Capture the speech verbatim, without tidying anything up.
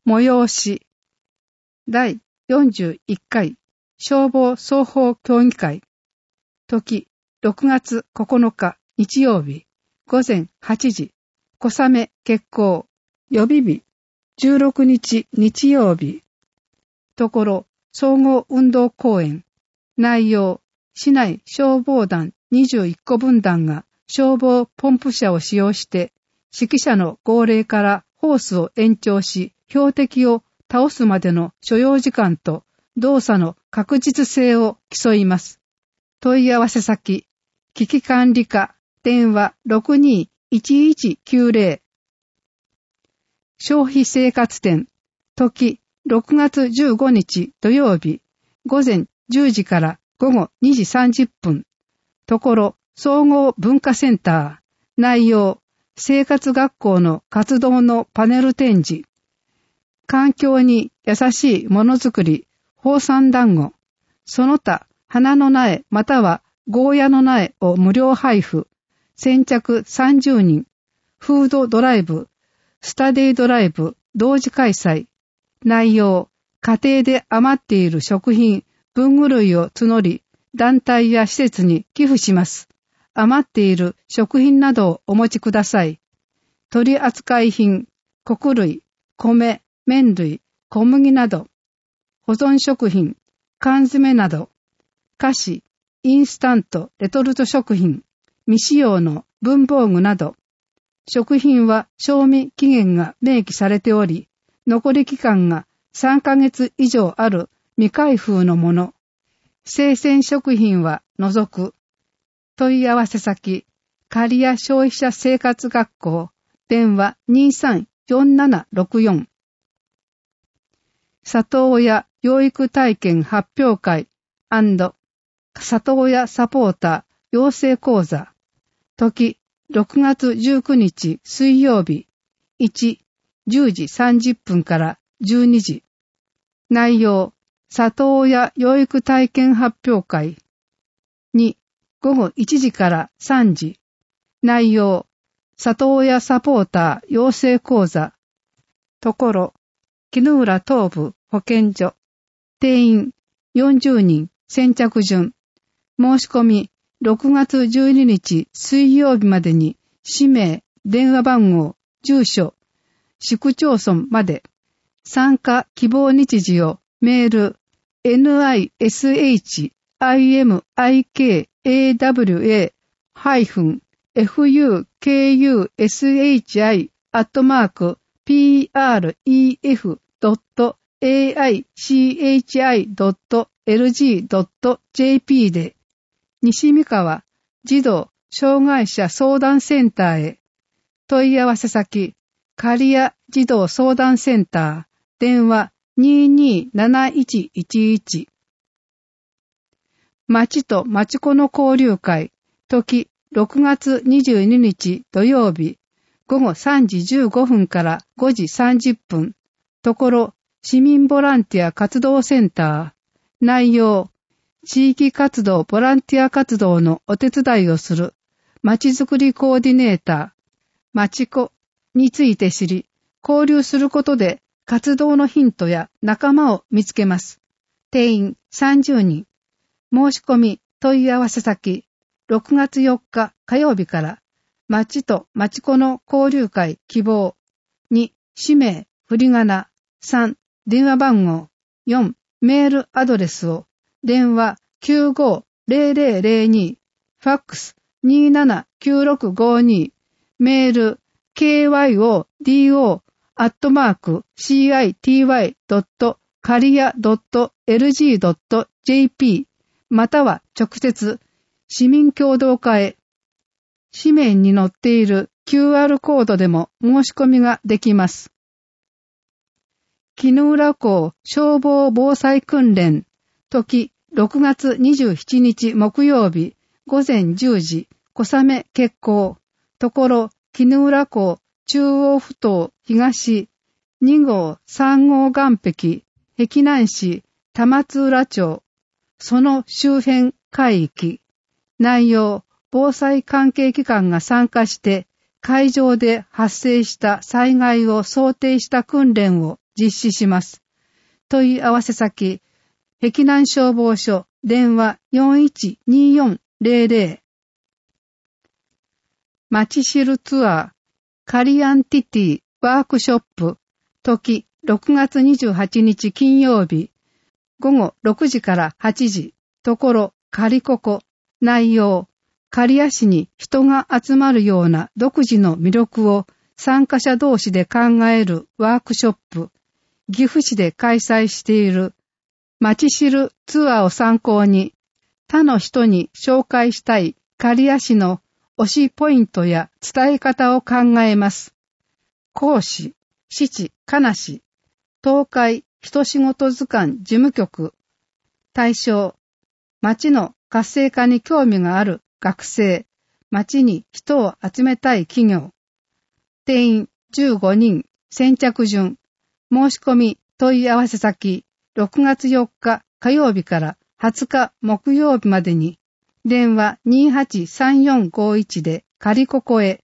催しだいよんじゅういっかい消防双方協議会時ろくがつここのか日曜日午前はちじ小雨決行予備日じゅうろくにち日曜日ところ総合運動公園内容市内消防団にじゅういっこ分団が消防ポンプ車を使用して指揮者の号令からホースを延長し標的を倒すまでの所要時間と動作の確実性を競います。問い合わせ先危機管理課電話 ろくにーいちいちきゅうぜろ 消費生活展時ろくがつじゅうごにち土曜日午前じゅうじから午後にじさんじゅっぷんところ総合文化センター内容生活学校の活動のパネル展示環境に優しいものづくり宝山団子その他花の苗またはゴーヤの苗を無料配布先着さんじゅうにんフードドライブスタディドライブ同時開催内容家庭で余っている食品文具類を募り団体や施設に寄付します余っている食品などをお持ちください取扱品穀類米麺類小麦など保存食品缶詰など菓子インスタントレトルト食品未使用の文房具など食品は賞味期限が明記されており残り期間がさんかげつ以上ある未開封のもの生鮮食品は除く問い合わせ先刈谷消費者生活学校電話 にーさんよんななろくよん 里親養育体験発表会&里親サポーター養成講座時ろくがつじゅうくにち水曜日いち、じゅうじさんじゅっぷんからじゅうにじ内容里親養育体験発表会に、ごごいちじからさんじ内容里親サポーター養成講座ところ絹浦東部保健所定員よんじゅうにん先着順申し込みろくがつじゅうににち水曜日までに氏名電話番号住所市区町村まで参加希望日時をメール ニス イム アイケー エー ダブリュー エー エフ ユー ケー ユー エス エイチ アイ アットマーク ピー アール イー エフ ドット エー アイ シー エイチ アイ ドット エル ジー ドット ジェーピー で西三河児童障害者相談センターへ問い合わせ先刈谷児童相談センター電話 にーにーなないちいちいち 町と町子の交流会時ろくがつにじゅうににち土曜日午後さんじじゅうごふんからごじさんじゅっぷんところ市民ボランティア活動センター内容地域活動ボランティア活動のお手伝いをするまちづくりコーディネーターまちこについて知り交流することで活動のヒントや仲間を見つけます定員さんじゅうにん申し込み問い合わせ先ろくがつよっか火曜日から町と町子の交流会希望に氏名振り仮名さん電話番号よんメールアドレスを電話 きゅうごゼロゼロゼロに ファックス にーななきゅうろくごに メール ケーワイオーディーオー アットマーク シーアイティーワイ ドット カリヤ ドット エルジー ドット ジェーピー または直接市民協同課へ紙面に載っている キューアール コードでも申し込みができます。絹浦港消防防災訓練時ろくがつにじゅうしちにち木曜日午前じゅうじ小雨決行ところ絹浦港中央埠頭東にごうさんごう岸壁碧南市田松浦町その周辺海域内容防災関係機関が参加して海上で発生した災害を想定した訓練を実施します。問い合わせ先、碧南消防署電話 よんいちによんゼロゼロ。まちしるツアー、カリアンティティワークショップ、時ろくがつにじゅうはちにち金曜日、午後ろくじからはちじ、ところカリココ、内容、刈谷市に人が集まるような独自の魅力を参加者同士で考えるワークショップ、岐阜市で開催しているまちしるツアーを参考に、他の人に紹介したい刈谷市の推しポイントや伝え方を考えます。講師、父、金氏、東海一仕事図鑑事務局、対象、町の活性化に興味がある学生、町に人を集めたい企業、定員じゅうごにん、先着順、申し込み問い合わせ先、ろくがつよっか火曜日からはつか木曜日までに、電話にーはちさんよんごいちでカリココへ、